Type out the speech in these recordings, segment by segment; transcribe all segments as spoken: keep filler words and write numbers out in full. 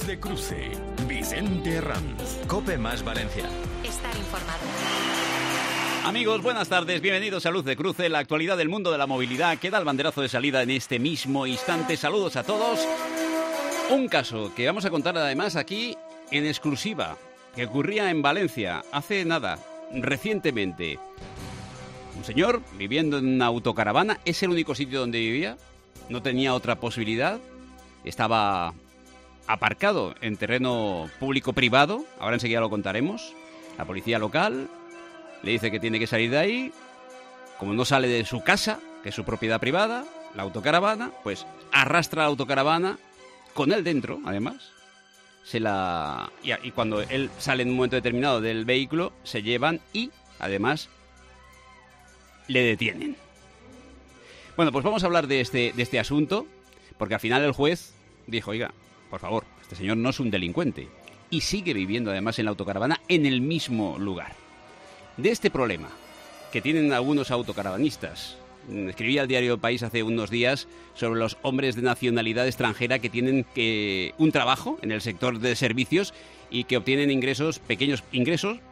de Cruce. Vicente Herranz. COPE más Valencia. Estar informado. Amigos, buenas tardes, bienvenidos a Luz de Cruce, la actualidad del mundo de la movilidad que da el banderazo de salida en este mismo instante. Saludos a todos. Un caso que vamos a contar además aquí en exclusiva, que ocurría en Valencia hace nada, recientemente. Un señor viviendo en una autocaravana, es el único sitio donde vivía, no tenía otra posibilidad, estaba aparcado en terreno público-privado, ahora enseguida lo contaremos. La policía local le dice que tiene que salir de ahí, como no sale de su casa, que es su propiedad privada, la autocaravana, pues arrastra la autocaravana, con él dentro, además, se la y, y cuando él sale en un momento determinado del vehículo, se llevan y, además, le detienen. Bueno, pues vamos a hablar de este, de este asunto, porque al final el juez dijo, oiga, por favor, este señor no es un delincuente, y sigue viviendo además en la autocaravana en el mismo lugar. De este problema que tienen algunos autocaravanistas, escribí al diario El País hace unos días sobre los hombres de nacionalidad extranjera que tienen que un trabajo en el sector de servicios y que obtienen ingresos, pequeños ingresos,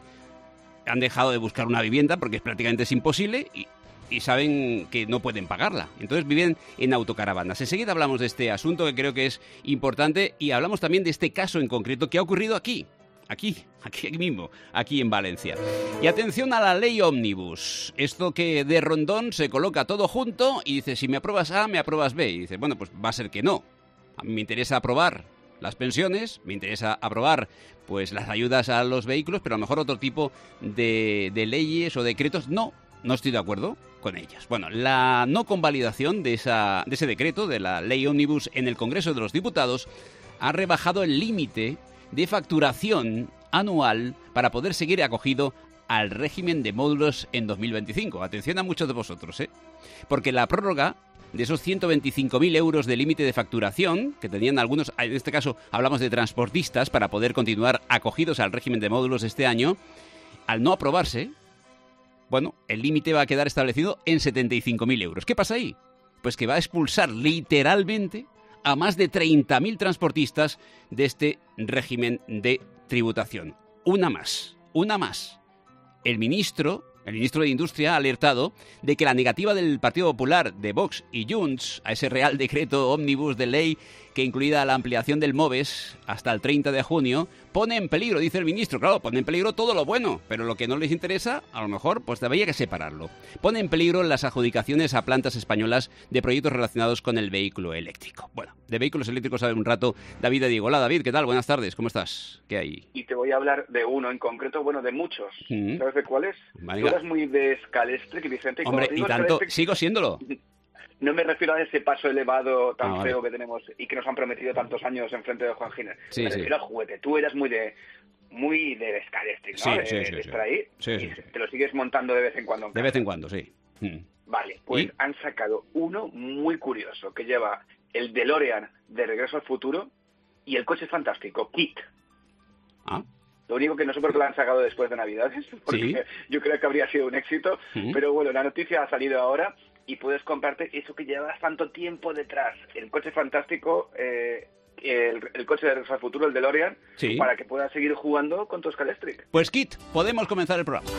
han dejado de buscar una vivienda porque es prácticamente es imposible y, y saben que no pueden pagarla. Entonces viven en autocaravanas. Enseguida hablamos de este asunto que creo que es importante y hablamos también de este caso en concreto que ha ocurrido aquí. Aquí, aquí mismo, aquí en Valencia. Y atención a la ley ómnibus. Esto que de rondón se coloca todo junto y dice, si me apruebas A, me apruebas B. Y dice, bueno, pues va a ser que no. A mí me interesa aprobar las pensiones, me interesa aprobar pues las ayudas a los vehículos, pero a lo mejor otro tipo de, de leyes o decretos, no, no estoy de acuerdo con ellas. Bueno, la no convalidación de, esa, de ese decreto, de la ley ómnibus en el Congreso de los Diputados, ha rebajado el límite de facturación anual para poder seguir acogido al régimen de módulos en dos mil veinticinco. Atención a muchos de vosotros, ¿eh? Porque la prórroga de esos ciento veinticinco mil euros de límite de facturación que tenían algunos, en este caso hablamos de transportistas, para poder continuar acogidos al régimen de módulos este año, al no aprobarse, bueno, el límite va a quedar establecido en setenta y cinco mil euros. ¿Qué pasa ahí? Pues que va a expulsar literalmente a más de treinta mil transportistas de este régimen de tributación. Una más, una más. El ministro, el ministro de Industria ha alertado de que la negativa del Partido Popular, de Vox y Junts a ese Real Decreto Ómnibus de ley que incluida la ampliación del MOVES hasta el treinta de junio, pone en peligro, dice el ministro, claro, pone en peligro todo lo bueno, pero lo que no les interesa, a lo mejor, pues habría que separarlo. Pone en peligro las adjudicaciones a plantas españolas de proyectos relacionados con el vehículo eléctrico. Bueno, de vehículos eléctricos sabe un rato David de Diego. Hola, David, ¿qué tal? Buenas tardes, ¿cómo estás? ¿Qué hay? Y te voy a hablar de uno en concreto, bueno, de muchos. ¿Mm? ¿Sabes de cuáles? Venga. Tú eres muy de Scalextric, Vicente. Y Hombre, y tanto, sigo siéndolo. No me refiero a ese paso elevado tan ah, feo vale. que tenemos y que nos han prometido tantos años en frente de Juan Giner. Sí, me sí. refiero al juguete. Tú eres muy de muy de Scalextric, ¿no? Sí, de, sí, sí, de sí. estar ahí. Sí, y sí, sí. te lo sigues montando de vez en cuando. En de vez en cuando, sí. Mm. Vale, pues ¿Y? han sacado uno muy curioso que lleva el DeLorean de Regreso al Futuro y el coche fantástico, Kit. Ah. Lo único que no sé por qué lo han sacado después de Navidades, porque ¿Sí? yo creo que habría sido un éxito, ¿Sí? pero bueno, la noticia ha salido ahora y puedes comprarte eso que llevas tanto tiempo detrás, el coche fantástico, eh, el, el coche de Regreso al Futuro, el DeLorean, ¿Sí? para que puedas seguir jugando con tu Scalextric. Pues Kit, podemos comenzar el programa.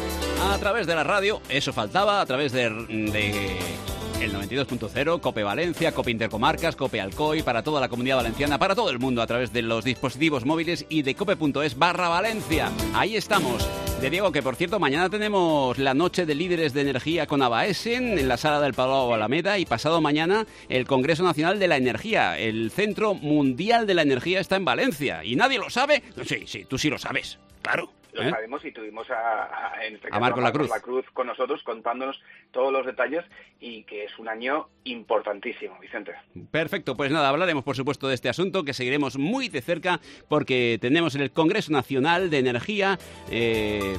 A través de la radio, eso faltaba, a través de... de... el noventa y dos punto cero, COPE Valencia, COPE Intercomarcas, COPE Alcoy, para toda la comunidad valenciana, para todo el mundo, a través de los dispositivos móviles y de cope.es barra Valencia. Ahí estamos. De Diego, que por cierto, mañana tenemos la noche de líderes de energía con Abaesen en la sala del Palau Alameda y pasado mañana el Congreso Nacional de la Energía. El Centro Mundial de la Energía está en Valencia. ¿Y nadie lo sabe? Sí, sí, tú sí lo sabes, claro. Lo ¿Eh? sabemos y tuvimos a, a, en este caso, a Marcos a Marcos La Cruz. La Cruz con nosotros contándonos todos los detalles y que es un año importantísimo, Vicente. Perfecto, pues nada, hablaremos por supuesto de este asunto que seguiremos muy de cerca porque tenemos el Congreso Nacional de Energía eh,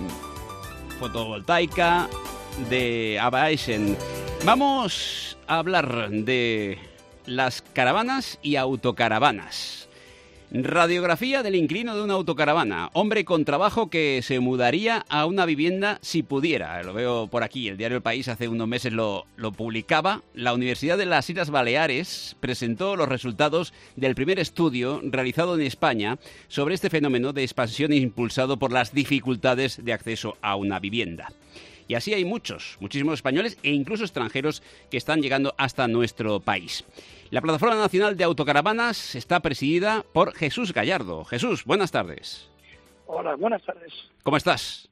Fotovoltaica de Abaesen. Vamos a hablar de las caravanas y autocaravanas. Radiografía del inquilino de una autocaravana. Hombre con trabajo que se mudaría a una vivienda si pudiera. Lo veo por aquí. El diario El País hace unos meses lo, lo publicaba. La Universidad de las Islas Baleares presentó los resultados del primer estudio realizado en España sobre este fenómeno de expansión impulsado por las dificultades de acceso a una vivienda. Y así hay muchos, muchísimos españoles e incluso extranjeros que están llegando hasta nuestro país. La Plataforma Nacional de Autocaravanas está presidida por Jesús Gallardo. Jesús, buenas tardes. Hola, buenas tardes. ¿Cómo estás?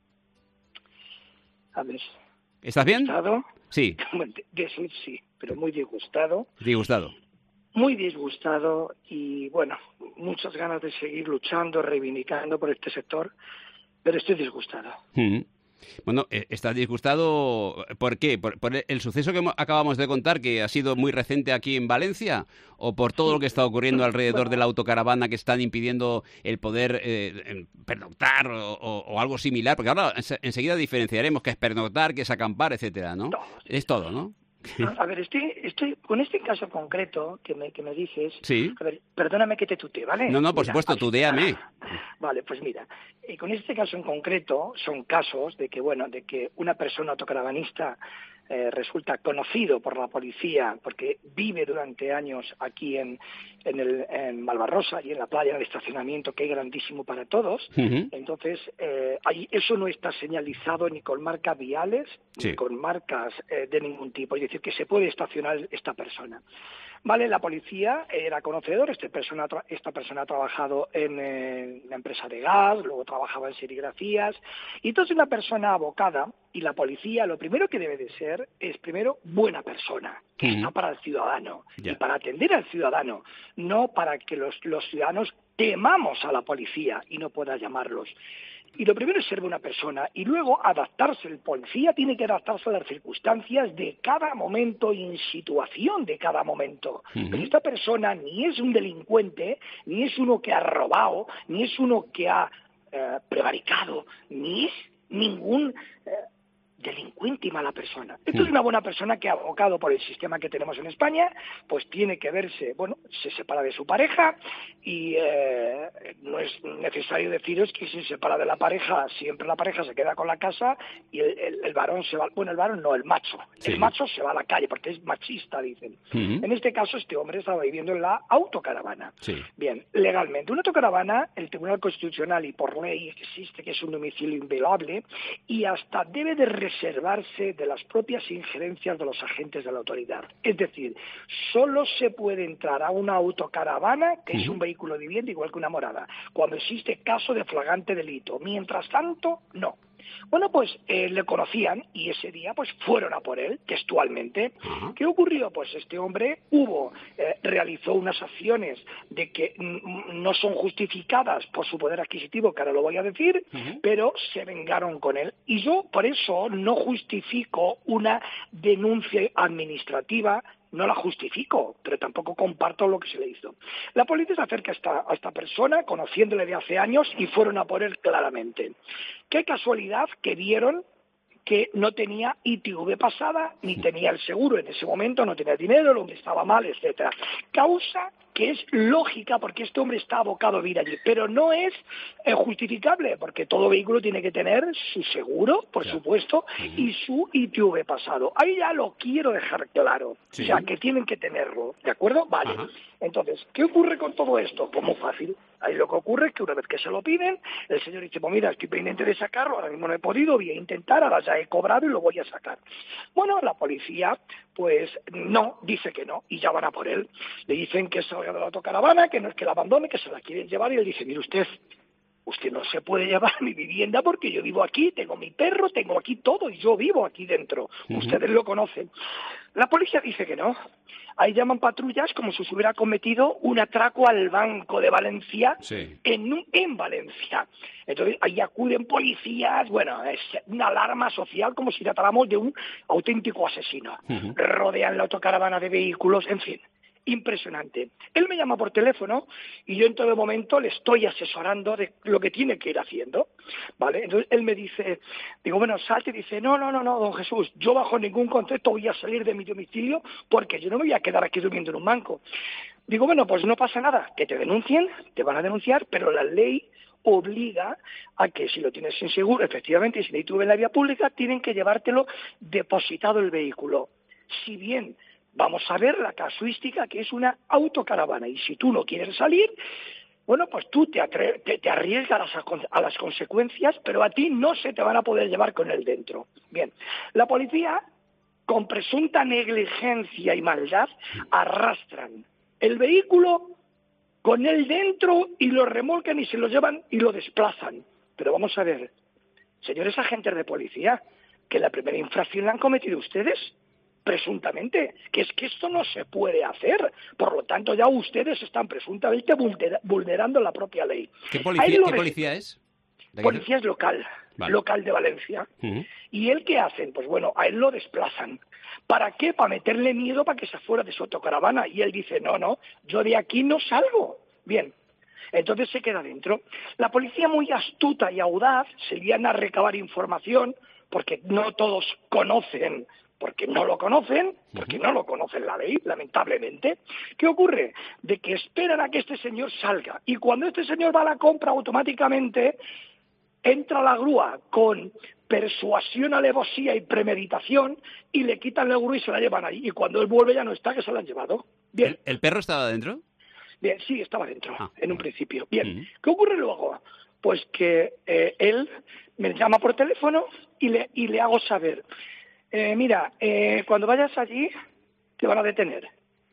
A ver. ¿Estás bien? ¿Disgustado? Sí. De sí, sí, pero muy disgustado. Disgustado. Muy disgustado y, bueno, muchas ganas de seguir luchando, reivindicando por este sector, pero estoy disgustado. Mm-hmm. Bueno, ¿estás disgustado? ¿Por qué? ¿Por, por el suceso que acabamos de contar, que ha sido muy reciente aquí en Valencia? ¿O por todo lo que está ocurriendo alrededor bueno, de la autocaravana que están impidiendo el poder eh, pernoctar o, o, o algo similar? Porque ahora enseguida diferenciaremos qué es pernoctar, qué es acampar, etcétera, ¿no? Todo. Es todo, ¿no? A ver, estoy, estoy con este caso concreto que me, que me dices. Sí. A ver, perdóname que te tutee, ¿vale? No, no, por mira, supuesto, tutéame. Vale, pues mira, eh, con este caso en concreto son casos de que, bueno, de que una persona autocaravanista eh, resulta conocido por la policía porque vive durante años aquí en, en, el, en Malvarrosa y en la playa, en el estacionamiento que es grandísimo para todos. Uh-huh. Entonces, eh, ahí eso no está señalizado ni con marcas viales, sí. ni con marcas eh, de ningún tipo. Es decir, que se puede estacionar esta persona. Vale, la policía era conocedor, esta persona, esta persona ha trabajado en eh, la empresa de gas, luego trabajaba en serigrafías, y entonces una persona abocada, y la policía lo primero que debe de ser es primero buena persona, que uh-huh. está para el ciudadano, yeah. y para atender al ciudadano, no para que los, los ciudadanos temamos a la policía y no pueda llamarlos. Y lo primero es ser buena persona y luego adaptarse. El policía tiene que adaptarse a las circunstancias de cada momento y en situación de cada momento. Uh-huh. Pero esta persona ni es un delincuente, ni es uno que ha robado, ni es uno que ha eh, prevaricado, ni es ningún eh, delincuente y mala persona. Esto uh-huh. es una buena persona que, abocado por el sistema que tenemos en España, pues tiene que verse, bueno, se separa de su pareja y eh, no es necesario deciros que si se separa de la pareja, siempre la pareja se queda con la casa y el, el, el varón se va, bueno, el varón no, el macho, sí. el macho se va a la calle porque es machista, dicen. Uh-huh. En este caso, este hombre estaba viviendo en la autocaravana. Sí. Bien, legalmente, una autocaravana, el Tribunal Constitucional y por ley existe que es un domicilio inviolable y hasta debe de reservarse de las propias injerencias de los agentes de la autoridad. Es decir, solo se puede entrar a una autocaravana, que uh-huh. es un vehículo de vivienda igual que una morada, cuando existe caso de flagrante delito. Mientras tanto, no. Bueno, pues eh, le conocían y ese día pues fueron a por él, textualmente. Uh-huh. ¿Qué ocurrió? Pues este hombre hubo, eh, realizó unas acciones de que n- no son justificadas por su poder adquisitivo, que ahora lo voy a decir, uh-huh. pero se vengaron con él. Y yo por eso no justifico una denuncia administrativa. No la justifico, pero tampoco comparto lo que se le hizo. La policía se acerca a esta, a esta persona, conociéndole de hace años, y fueron a por él claramente. Qué casualidad que vieron que no tenía I T V pasada, ni tenía el seguro en ese momento, no tenía dinero, el hombre estaba mal, etcétera. Causa que es lógica porque este hombre está abocado a vivir allí, pero no es eh, justificable porque todo vehículo tiene que tener su seguro, por claro. supuesto, uh-huh. y su I T V pasado. Ahí ya lo quiero dejar claro, sí. o sea, que tienen que tenerlo, ¿de acuerdo? Vale. Uh-huh. Entonces, ¿qué ocurre con todo esto? Pues muy fácil. Ahí lo que ocurre es que una vez que se lo piden, el señor dice, pues mira, estoy pendiente de sacarlo, ahora mismo no he podido, voy a intentar, ahora ya he cobrado y lo voy a sacar. Bueno, la policía, pues no, dice que no, y ya van a por él. Le dicen que salga de la autocaravana, que no es que la abandone, que se la quieren llevar, y él dice, mire usted, usted no se puede llevar mi vivienda porque yo vivo aquí, tengo mi perro, tengo aquí todo y yo vivo aquí dentro. Uh-huh. Ustedes lo conocen. La policía dice que no. Ahí llaman patrullas como si se hubiera cometido un atraco al Banco de Valencia sí. en, en Valencia. Entonces ahí acuden policías, bueno, es una alarma social como si tratáramos de un auténtico asesino. Uh-huh. Rodean la autocaravana de vehículos, en fin. Impresionante. Él me llama por teléfono y yo en todo momento le estoy asesorando de lo que tiene que ir haciendo, ¿vale? Entonces él me dice, digo, bueno, salte, y dice, no, no, no, no, don Jesús, yo bajo ningún concepto voy a salir de mi domicilio porque yo no me voy a quedar aquí durmiendo en un banco. Digo, bueno, pues no pasa nada, que te denuncien, te van a denunciar, pero la ley obliga a que si lo tienes sin seguro, efectivamente, y si la I T V en la vía pública, tienen que llevártelo depositado el vehículo. Si bien vamos a ver la casuística que es una autocaravana, y si tú no quieres salir, bueno, pues tú te, te, te arriesgas a las, a las consecuencias, pero a ti no se te van a poder llevar con él dentro. Bien, la policía, con presunta negligencia y maldad, arrastran el vehículo con él dentro y lo remolcan y se lo llevan y lo desplazan. Pero vamos a ver, señores agentes de policía, que la primera infracción la han cometido ustedes, presuntamente, que es que esto no se puede hacer. Por lo tanto, ya ustedes están presuntamente vulnerando la propia ley. ¿Qué policía, ¿qué policía es? Policía es local, vale. local de Valencia. Uh-huh. ¿Y él qué hacen? Pues bueno, a él lo desplazan. ¿Para qué? Para meterle miedo para que se fuera de su autocaravana. Y él dice, no, no, yo de aquí no salgo. Bien, entonces se queda dentro. La policía, muy astuta y audaz, se lían a recabar información, porque no todos conocen, porque no lo conocen, porque no lo conocen la ley, lamentablemente. ¿Qué ocurre? De que esperan a que este señor salga. Y cuando este señor va a la compra, automáticamente entra la grúa con persuasión, alevosía y premeditación y le quitan la grúa y se la llevan ahí. Y cuando él vuelve ya no está, que se la han llevado. Bien. ¿El, el perro estaba dentro? Bien, sí, estaba dentro, ah, en un principio. Bien, uh-huh. ¿Qué ocurre luego? Pues que eh, él me llama por teléfono y le, y le hago saber, eh, mira, eh, cuando vayas allí te van a detener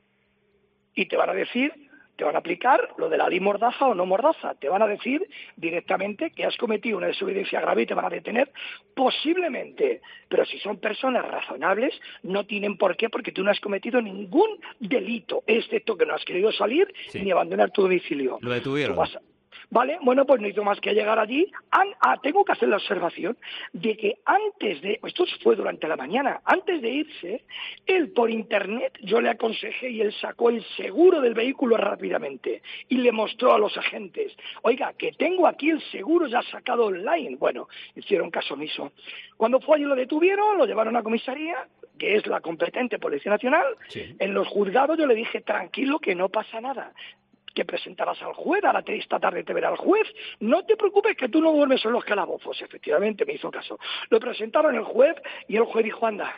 y te van a decir... Te van a aplicar lo de la ley mordaza o no mordaza. Te van a decir directamente que has cometido una desobediencia grave y te van a detener posiblemente. Pero si son personas razonables, no tienen por qué, porque tú no has cometido ningún delito, excepto que no has querido salir sí. ni abandonar tu domicilio. Lo detuvieron. Vale, bueno, pues no hizo más que llegar allí. Ah, tengo que hacer la observación de que antes de, esto fue durante la mañana, antes de irse, él por internet, yo le aconsejé y él sacó el seguro del vehículo rápidamente y le mostró a los agentes, oiga, que tengo aquí el seguro ya sacado online. Bueno, hicieron caso omiso. Cuando fue allí lo detuvieron, lo llevaron a comisaría, que es la competente Policía Nacional. Sí. En los juzgados yo le dije, tranquilo, que no pasa nada, que presentarás al juez, a la esta tarde te verá el juez, no te preocupes que tú no duermes en los calabozos. Efectivamente, me hizo caso. Lo presentaron el juez y el juez dijo, anda,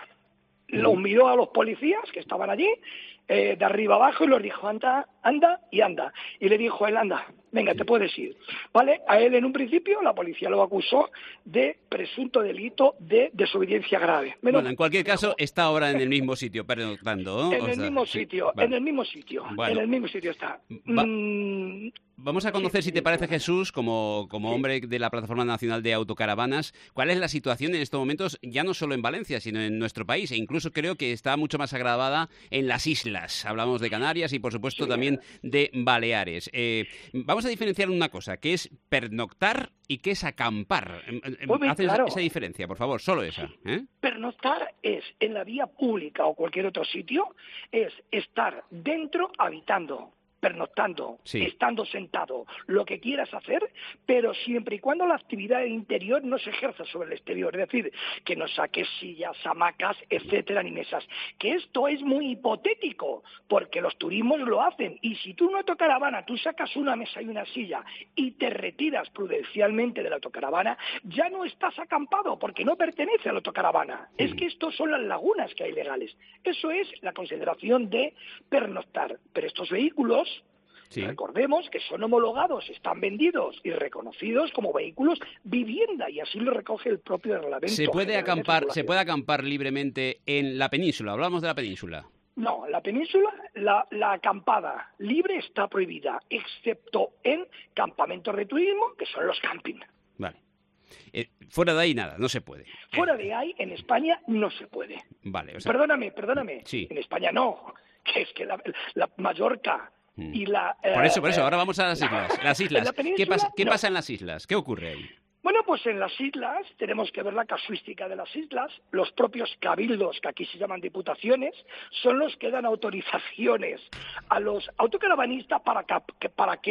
lo miró a los policías que estaban allí, eh, de arriba abajo, y les dijo, anda, anda y anda. Y le dijo él, anda, venga, te puedes ir. ¿Vale? A él en un principio la policía lo acusó de presunto delito de desobediencia grave. Menos, bueno, en cualquier caso, está ahora en el mismo sitio, perdonando, ¿no? En o el sea, mismo sí, sitio, vale. en el mismo sitio, bueno. en el mismo sitio está. Va mm, Vamos a conocer, si te parece, Jesús, como, como sí. hombre de la Plataforma Nacional de Autocaravanas, cuál es la situación en estos momentos, ya no solo en Valencia, sino en nuestro país, e incluso creo que está mucho más agravada en las islas. Hablamos de Canarias y, por supuesto, sí. también de Baleares. Eh, vamos a diferenciar una cosa, que es pernoctar y que es acampar. Pues Haz claro. esa diferencia, por favor, solo esa. ¿eh? Pernoctar es, en la vía pública o cualquier otro sitio, es estar dentro habitando. Pernoctando, sí. estando sentado, lo que quieras hacer, pero siempre y cuando la actividad interior no se ejerza sobre el exterior, es decir, que no saques sillas, hamacas, etcétera, ni mesas. Que esto es muy hipotético, porque los turismos lo hacen, y si tú en una autocaravana, tú sacas una mesa y una silla y te retiras prudencialmente de la autocaravana, ya no estás acampado, porque no pertenece a la autocaravana. Sí. Es que estos son las lagunas que hay legales. Eso es la consideración de pernoctar. Pero estos vehículos, sí. recordemos que son homologados, están vendidos y reconocidos como vehículos vivienda, y así lo recoge el propio reglamento. ¿Se puede acampar, se puede acampar libremente en la península? Hablamos de la península. No, en la península la, la acampada libre está prohibida, excepto en campamentos de turismo, que son los camping. Vale. Eh, fuera de ahí nada, no se puede. Fuera de ahí, en España, no se puede. Vale. O sea, perdóname, perdóname. Sí. En España no, que es que la, la Mallorca mm. y la... Eh, por eso, por eso, ahora vamos a las islas. Las islas. ¿Qué pasa, qué no. pasa en las islas? ¿Qué ocurre ahí? Bueno, pues en las islas tenemos que ver la casuística de las islas. Los propios cabildos, que aquí se llaman diputaciones, son los que dan autorizaciones a los autocaravanistas para que, para que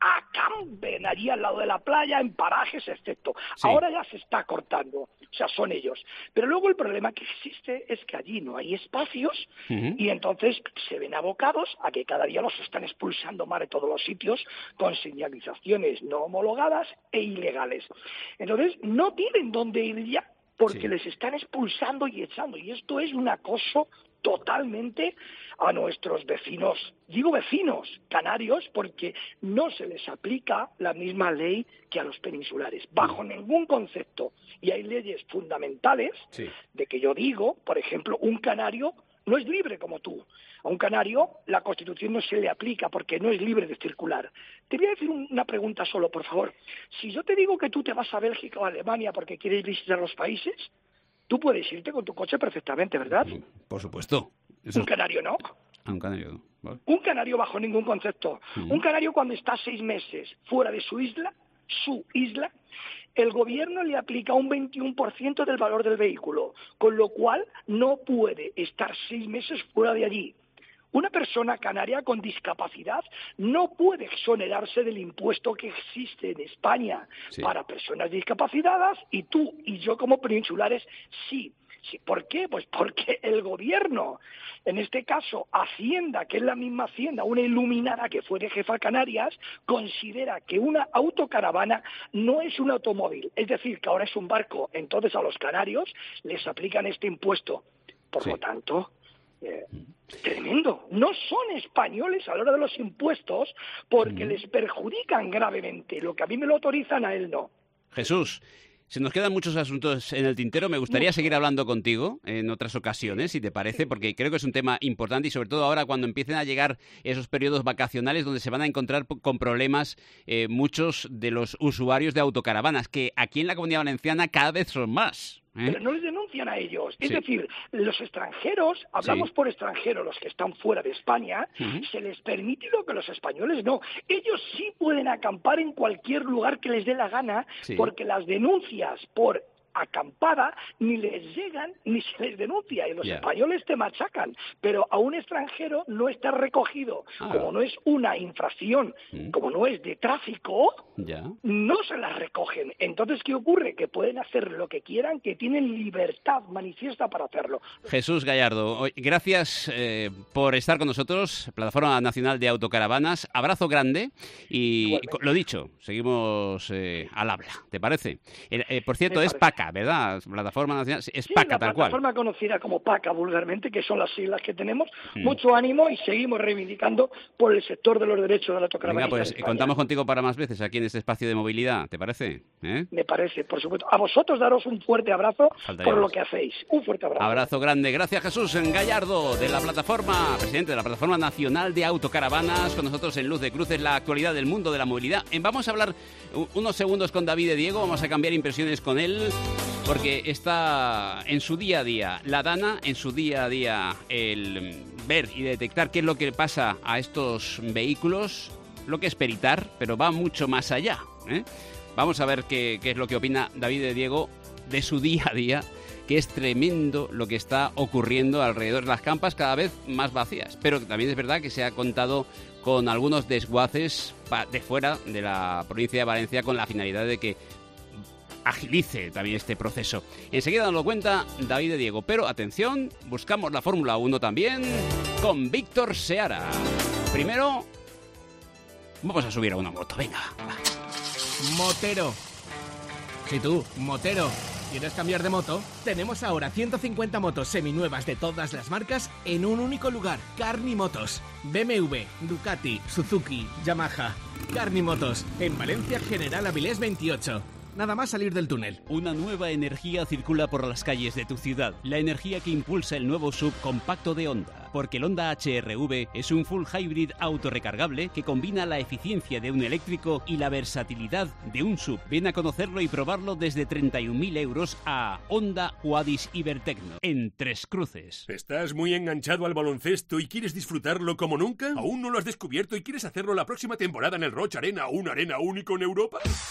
acampen allí al lado de la playa, en parajes, etcétera. Sí. Ahora ya se está cortando, o sea, son ellos. Pero luego el problema que existe es que allí no hay espacios uh-huh. y entonces se ven abocados a que cada día los están expulsando más de todos los sitios con señalizaciones no homologadas e ilegales. Entonces no tienen dónde ir ya porque sí. les están expulsando y echando, y esto es un acoso totalmente a nuestros vecinos, digo vecinos canarios, porque no se les aplica la misma ley que a los peninsulares, bajo ningún concepto. Y hay leyes fundamentales sí. de que yo digo, por ejemplo, un canario no es libre como tú. A un canario la Constitución no se le aplica porque no es libre de circular. Te voy a decir una pregunta solo, por favor. Si yo te digo que tú te vas a Bélgica o a Alemania porque quieres visitar los países, tú puedes irte con tu coche perfectamente, ¿verdad? Por supuesto. Eso... Un canario no. Ah, un canario, vale. Un canario bajo ningún concepto. Uh-huh. Un canario cuando está seis meses fuera de su isla, su isla, el gobierno le aplica un veintiuno por ciento del valor del vehículo, con lo cual no puede estar seis meses fuera de allí. Una persona canaria con discapacidad no puede exonerarse del impuesto que existe en España sí. para personas discapacitadas, y tú y yo como peninsulares sí. sí. ¿Por qué? Pues porque el gobierno, en este caso Hacienda, que es la misma Hacienda, una iluminada que fue de jefa Canarias, considera que una autocaravana no es un automóvil, es decir, que ahora es un barco. Entonces a los canarios les aplican este impuesto. Por sí. lo tanto... Eh, tremendo. No son españoles a la hora de los impuestos porque mm. les perjudican gravemente. Lo que a mí me lo autorizan, a él no. Jesús, se nos quedan muchos asuntos en el tintero. Me gustaría Mucho. seguir hablando contigo en otras ocasiones, si te parece, porque creo que es un tema importante y sobre todo ahora cuando empiecen a llegar esos periodos vacacionales donde se van a encontrar con problemas eh, muchos de los usuarios de autocaravanas, que aquí en la Comunidad Valenciana cada vez son más. ¿Eh? Pero no les denuncian a ellos. Es sí. decir, los extranjeros, hablamos sí. por extranjeros, los que están fuera de España, uh-huh. se les permite lo que los españoles no. Ellos sí pueden acampar en cualquier lugar que les dé la gana, sí. porque las denuncias por acampada ni les llegan ni se les denuncia, y los yeah. españoles te machacan, pero a un extranjero no está recogido. Ah. Como no es una infracción, mm. como no es de tráfico, yeah. no se las recogen. Entonces, ¿qué ocurre? Que pueden hacer lo que quieran, que tienen libertad manifiesta para hacerlo. Jesús Gallardo, gracias eh, por estar con nosotros, Plataforma Nacional de Autocaravanas. Abrazo grande y, Igualmente. lo dicho, seguimos eh, al habla, ¿te parece? Eh, eh, por cierto, es PACA, ¿verdad? Plataforma Nacional, es sí, PACA, tal cual. La plataforma conocida como PACA vulgarmente, que son las siglas que tenemos. Mm. Mucho ánimo y seguimos reivindicando por el sector de los derechos de la autocaravana. Venga, pues contamos contigo para más veces aquí en este espacio de movilidad, ¿te parece? ¿Eh? Me parece, por supuesto. A vosotros daros un fuerte abrazo Faltaría por más. lo que hacéis. Un fuerte abrazo. Abrazo grande. Gracias, Jesús Gallardo, de la plataforma, presidente de la Plataforma Nacional de Autocaravanas, con nosotros en Luz de Cruces, la actualidad del mundo de la movilidad. Vamos a hablar unos segundos con David de Diego, vamos a cambiar impresiones con él, porque está en su día a día la Dana, en su día a día el ver y detectar qué es lo que pasa a estos vehículos, lo que es peritar, pero va mucho más allá, ¿eh? Vamos a ver qué, qué es lo que opina David de Diego de su día a día, que es tremendo lo que está ocurriendo alrededor de las campas, cada vez más vacías, pero también es verdad que se ha contado con algunos desguaces de fuera de la provincia de Valencia con la finalidad de que agilice también este proceso. Enseguida nos lo cuenta David de Diego, pero atención, buscamos la Fórmula uno también con Víctor Seara. Primero, vamos a subir a una moto, venga. Va. Motero. Si tú, motero, ¿quieres cambiar de moto? Tenemos ahora ciento cincuenta motos seminuevas de todas las marcas en un único lugar. Carni Motos. B M W, Ducati, Suzuki, Yamaha. Carni Motos, en Valencia, General Avilés veintiocho. Nada más salir del túnel. Una nueva energía circula por las calles de tu ciudad. La energía que impulsa el nuevo S U V compacto de Honda. Porque el Honda H R V es un full hybrid autorrecargable que combina la eficiencia de un eléctrico y la versatilidad de un S U V. Ven a conocerlo y probarlo desde treinta y un mil euros a Honda Huadis Ibertecno, en Tres Cruces. ¿Estás muy enganchado al baloncesto y quieres disfrutarlo como nunca? ¿Aún no lo has descubierto y quieres hacerlo la próxima temporada en el Roig Arena, una arena único en Europa?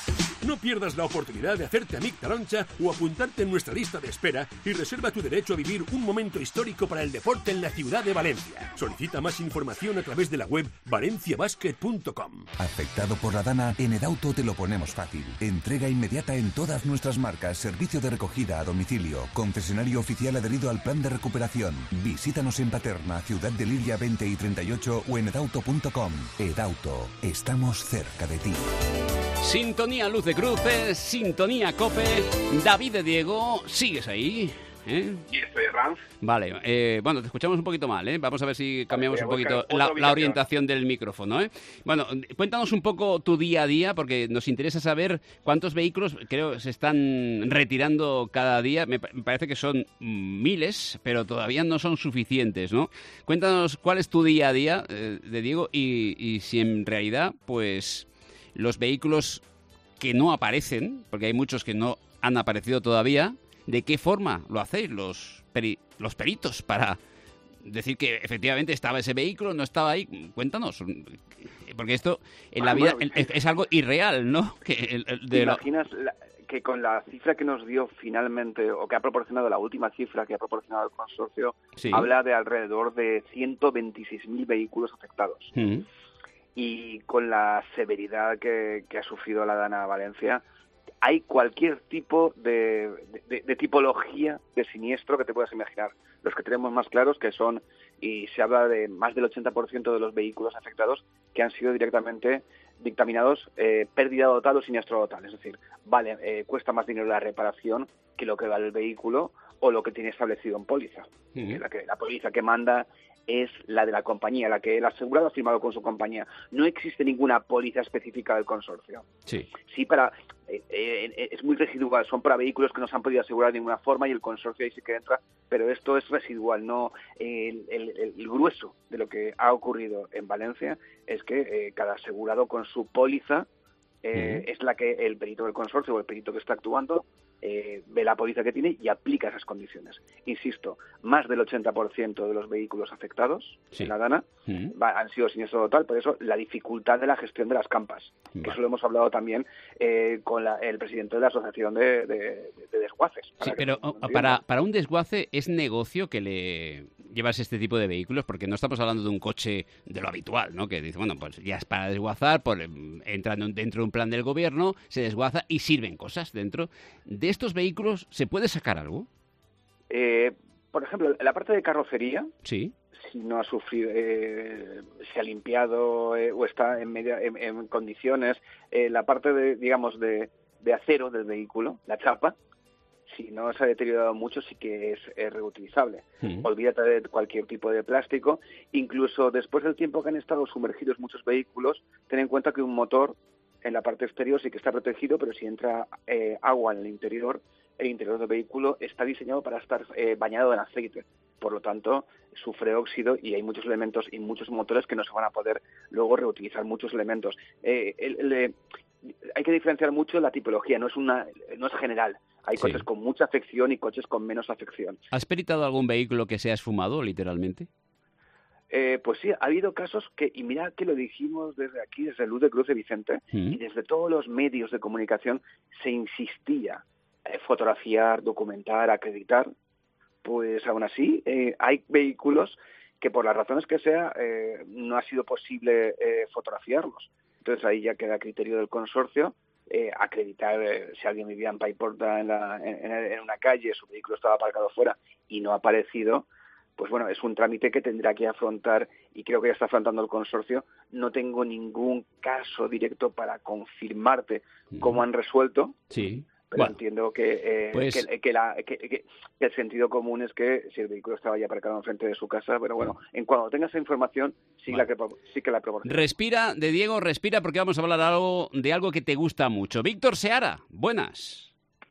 No pierdas la oportunidad de hacerte amic Taroncha o apuntarte en nuestra lista de espera y reserva tu derecho a vivir un momento histórico para el deporte en la ciudad de Valencia. Solicita más información a través de la web valencia basket punto com. Afectado por la Dana, en Edauto te lo ponemos fácil. Entrega inmediata en todas nuestras marcas, servicio de recogida a domicilio, concesionario oficial adherido al plan de recuperación. Visítanos en Paterna, Ciudad de Liria veinte y treinta y ocho o en edauto punto com. Edauto, estamos cerca de ti. Sintonía Luz de Cruces, sintonía Cope. David de Diego, ¿sigues ahí? ¿Eh? Y estoy Ranz. Vale, eh, bueno, te escuchamos un poquito mal, ¿eh? Vamos a ver si cambiamos vale, un poquito la, la orientación del micrófono, ¿eh? Bueno, cuéntanos un poco tu día a día, porque nos interesa saber cuántos vehículos, creo, se están retirando cada día. Me, me parece que son miles, pero todavía no son suficientes, ¿no? Cuéntanos cuál es tu día a día, eh, de Diego, y, y si en realidad, pues, los vehículos que no aparecen, porque hay muchos que no han aparecido todavía, ¿de qué forma lo hacéis los, peri- los peritos para decir que efectivamente estaba ese vehículo, no estaba ahí? Cuéntanos, porque esto en la vida bueno, es, es algo irreal, ¿no? Que el, el de ¿Te lo... imaginas la, que con la cifra que nos dio finalmente, o que ha proporcionado la última cifra que ha proporcionado el consorcio, Sí. habla de alrededor de ciento veintiséis mil vehículos afectados? Mm. Y con la severidad que, que ha sufrido la Dana Valencia, hay cualquier tipo de, de, de tipología de siniestro que te puedas imaginar. Los que tenemos más claros, que son, y se habla de más del ochenta por ciento de los vehículos afectados que han sido directamente dictaminados eh, pérdida total o siniestro total. Es decir, vale, eh, cuesta más dinero la reparación que lo que vale el vehículo o lo que tiene establecido en póliza. Mm. Que la, que, la póliza que manda es la de la compañía, la que el asegurado ha firmado con su compañía. No existe ninguna póliza específica del consorcio. Sí. Sí, para eh, eh, es muy residual, son para vehículos que no se han podido asegurar de ninguna forma y el consorcio ahí sí que entra, pero esto es residual, no el, el, el, el grueso de lo que ha ocurrido en Valencia es que eh, cada asegurado con su póliza eh, uh-huh. es la que el perito del consorcio o el perito que está actuando Eh, ve la póliza que tiene y aplica esas condiciones. Insisto, más del ochenta por ciento de los vehículos afectados sí. en la Dana uh-huh. va, han sido siniestro total, por eso la dificultad de la gestión de las campas, vale. que eso lo hemos hablado también eh, con la, el presidente de la Asociación de, de, de Desguaces. Sí, pero para, para un desguace es negocio que le llevas este tipo de vehículos, porque no estamos hablando de un coche de lo habitual, ¿no? Que dice, bueno, pues ya es para desguazar, por, entrando dentro de un plan del gobierno, se desguaza y sirven cosas dentro. ¿De estos vehículos se puede sacar algo? Eh, por ejemplo, la parte de carrocería, sí. si no ha sufrido, eh, se ha limpiado eh, o está en, media, en, en condiciones, eh, la parte de, digamos, de, de acero del vehículo, la chapa, si no se ha deteriorado mucho, sí que es, es reutilizable. Mm. Olvídate de cualquier tipo de plástico. Incluso después del tiempo que han estado sumergidos muchos vehículos, ten en cuenta que un motor en la parte exterior sí que está protegido, pero si entra eh, agua en el interior, el interior del vehículo está diseñado para estar eh, bañado en aceite. Por lo tanto, sufre óxido y hay muchos elementos y muchos motores que no se van a poder luego reutilizar muchos elementos. Eh, el, el, el, hay que diferenciar mucho la tipología, no es una, no es general. Hay sí. coches con mucha afección y coches con menos afección. ¿Has peritado algún vehículo que se ha esfumado, literalmente? Eh, pues sí, ha habido casos que, y mira que lo dijimos desde aquí, desde Luz de Cruce, Vicente, ¿Mm? y desde todos los medios de comunicación se insistía en fotografiar, documentar, acreditar. Pues aún así eh, hay vehículos que por las razones que sea eh, no ha sido posible eh, fotografiarlos. Entonces ahí ya queda a criterio del consorcio eh, acreditar eh, si alguien vivía en Paiporta en, la, en, en una calle, su vehículo estaba aparcado fuera y no ha aparecido. Pues bueno, es un trámite que tendrá que afrontar y creo que ya está afrontando el consorcio. No tengo ningún caso directo para confirmarte cómo han resuelto, sí. pero bueno, entiendo que, eh, pues... que, que, la, que, que el sentido común es que si el vehículo estaba ya aparcado enfrente de su casa, pero bueno, en cuanto tengas esa información, sí, vale. la que, sí que la proporciona. Respira, de Diego, respira, porque vamos a hablar algo, de algo que te gusta mucho. Víctor Seara, buenas.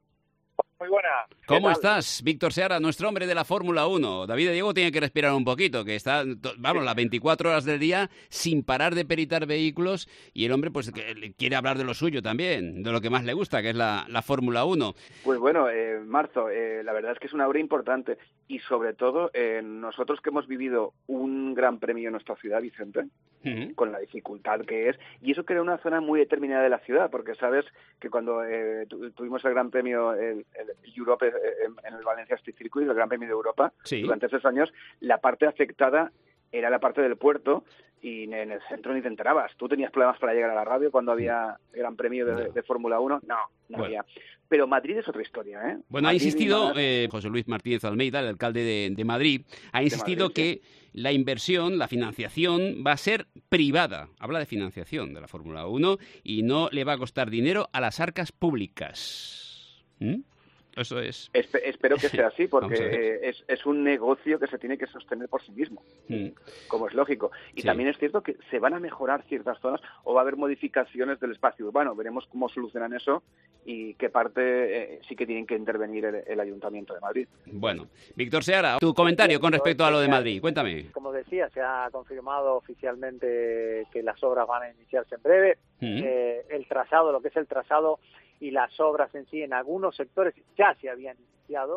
Muy buena. ¿Cómo estás, Víctor Seara, nuestro hombre de la Fórmula uno? David de Diego tiene que respirar un poquito, que está, vamos, las veinticuatro horas del día sin parar de peritar vehículos y el hombre pues quiere hablar de lo suyo también, de lo que más le gusta, que es la, la Fórmula uno. Pues bueno, eh, Marzo, eh, la verdad es que es una obra importante y sobre todo eh, nosotros que hemos vivido un gran premio en nuestra ciudad, Vicente, uh-huh. con la dificultad que es, y eso crea una zona muy determinada de la ciudad, porque sabes que cuando eh, tu, tuvimos el gran premio, el, el Europe eh, en el Valencia Street Circuit, el gran premio de Europa, sí. durante esos años, la parte afectada era la parte del puerto, y en el centro ni te enterabas. ¿Tú tenías problemas para llegar a la radio cuando había Gran Premio de, de, de Fórmula uno? No, no bueno. había. Pero Madrid es otra historia, ¿eh? Bueno, Madrid ha insistido eh, José Luis Martínez Almeida, el alcalde de, de Madrid, ha insistido Madrid, que sí. la inversión, la financiación va a ser privada. Habla de financiación de la Fórmula uno y no le va a costar dinero a las arcas públicas. ¿Mm? Eso es. Espe- espero que sea así, porque eh, es, es un negocio que se tiene que sostener por sí mismo, mm. como es lógico. Y sí. también es cierto que se van a mejorar ciertas zonas o va a haber modificaciones del espacio urbano. Veremos cómo solucionan eso y qué parte eh, sí que tienen que intervenir el, el Ayuntamiento de Madrid. Bueno, Víctor Seara, tu comentario con respecto a lo de Madrid. Cuéntame. Como decía, se ha confirmado oficialmente que las obras van a iniciarse en breve. Mm. Eh, el trazado, lo que es el trazado y las obras en sí, en algunos sectores ya se habían iniciado,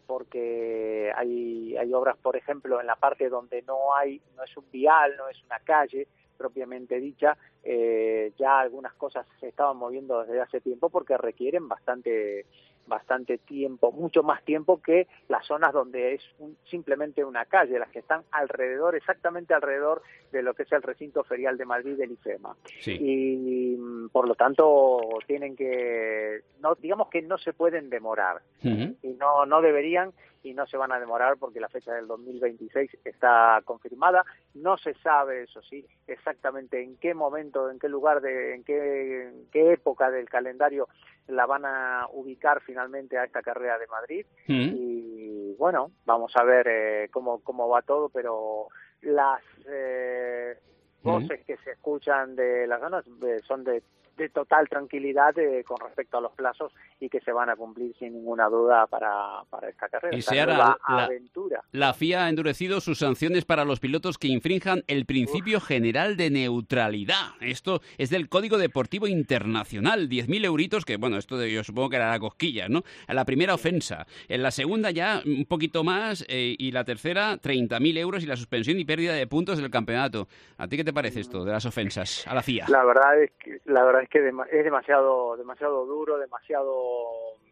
porque hay hay obras, por ejemplo, en la parte donde no hay no es un vial, no es una calle propiamente dicha, eh, ya algunas cosas se estaban moviendo desde hace tiempo porque requieren bastante bastante tiempo, mucho más tiempo que las zonas donde es un, simplemente una calle, las que están alrededor, exactamente alrededor de lo que es el recinto ferial de Madrid del IFEMA. Sí. Y por lo tanto tienen que, no digamos que no se pueden demorar, uh-huh. y no no deberían y no se van a demorar porque la fecha del dos mil veintiséis está confirmada. No se sabe, eso sí, exactamente en qué momento, en qué lugar, de, en qué, en qué época del calendario la van a ubicar finalmente a esta carrera de Madrid. Mm. Y bueno, vamos a ver eh, cómo, cómo va todo, pero las eh, voces mm. que se escuchan de las ganas eh, son de de total tranquilidad eh, con respecto a los plazos y que se van a cumplir sin ninguna duda para, para esta carrera, y esta se hará nueva la, aventura. La F I A ha endurecido sus sanciones para los pilotos que infrinjan el principio Uf. general de neutralidad. Esto es del Código Deportivo Internacional, diez mil euritos, que bueno, esto de, yo supongo que era la cosquilla, ¿no? A la primera ofensa. En la segunda ya un poquito más eh, y la tercera treinta mil euros y la suspensión y pérdida de puntos del campeonato. ¿A ti qué te parece esto de las ofensas a la F I A? La verdad es que, la verdad es que es demasiado demasiado duro, demasiado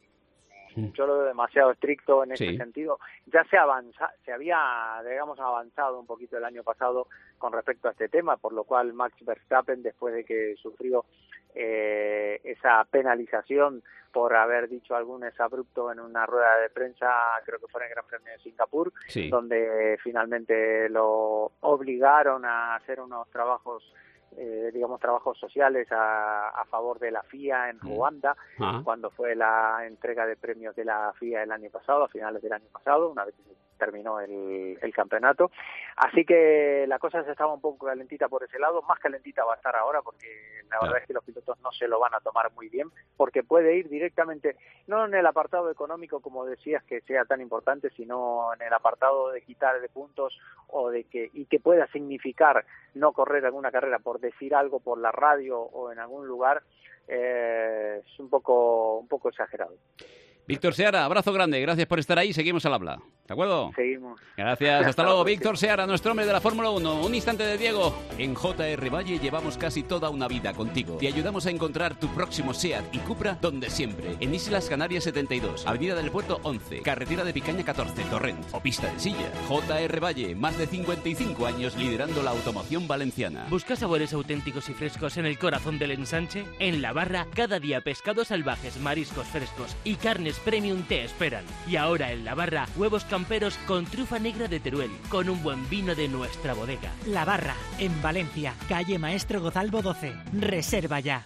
yo lo veo demasiado estricto en ese sí. sentido. Ya se avanza, se había, digamos, avanzado un poquito el año pasado con respecto a este tema, por lo cual Max Verstappen, después de que sufrió eh, esa penalización por haber dicho algún exabrupto en una rueda de prensa, creo que fue en el Gran Premio de Singapur, sí. donde finalmente lo obligaron a hacer unos trabajos Eh, digamos trabajos sociales a, a favor de la F I A en Ruanda, uh-huh. cuando fue la entrega de premios de la F I A el año pasado, a finales del año pasado, una vez que terminó el, el campeonato. Así que la cosa se estaba un poco calentita por ese lado, más calentita va a estar ahora porque la verdad es que los pilotos no se lo van a tomar muy bien, porque puede ir directamente, no en el apartado económico como decías que sea tan importante, sino en el apartado de quitar de puntos o de que y que pueda significar no correr alguna carrera por decir algo por la radio o en algún lugar, eh, es un poco un poco exagerado. Víctor Seara, abrazo grande, gracias por estar ahí, seguimos al habla, ¿de acuerdo? Seguimos. Gracias, hasta luego, Víctor Seara, nuestro hombre de la Fórmula uno. Un instante de Diego. En J R Valle llevamos casi toda una vida contigo. Te ayudamos a encontrar tu próximo SEAT y Cupra donde siempre. En Islas Canarias setenta y dos, Avenida del Puerto once, Carretera de Picaña catorce, Torrent o Pista de Silla. J R Valle, más de cincuenta y cinco años liderando la automoción valenciana. ¿Buscas sabores auténticos y frescos en el corazón del ensanche? En La Barra, cada día pescados salvajes, mariscos frescos y carnes premium te esperan. Y ahora en La Barra, huevos camperos con trufa negra de Teruel, con un buen vino de nuestra bodega. La Barra, en Valencia, calle Maestro Gozalbo doce. Reserva ya.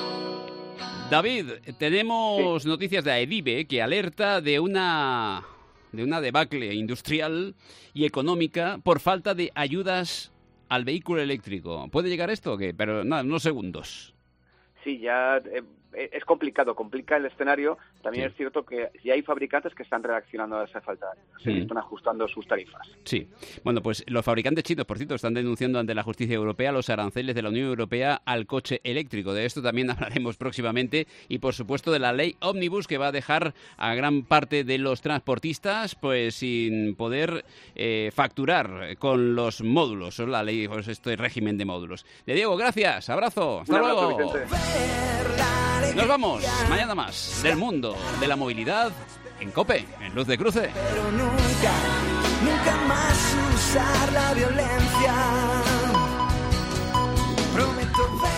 David, tenemos sí. noticias de AEDIBE que alerta de una, de una debacle industrial y económica por falta de ayudas al vehículo eléctrico. ¿Puede llegar esto o qué? Pero nada, unos segundos. Sí, ya... Eh... es complicado, complica el escenario También sí. es cierto que ya hay fabricantes que están reaccionando a esa falta de años, Mm. están ajustando sus tarifas. Sí. Bueno, pues los fabricantes chinos, por cierto, están denunciando ante la justicia europea los aranceles de la Unión Europea al coche eléctrico. De esto también hablaremos próximamente y, por supuesto, de la ley Omnibus, que va a dejar a gran parte de los transportistas pues sin poder eh, facturar con los módulos, o la ley, pues este régimen de módulos. De Diego, gracias, abrazo, hasta Un abrazo, luego. Vicente. Nos vamos, mañana más del mundo de la movilidad en COPE, en Luz de Cruce. Pero nunca, nunca más usar la violencia. Prometo ver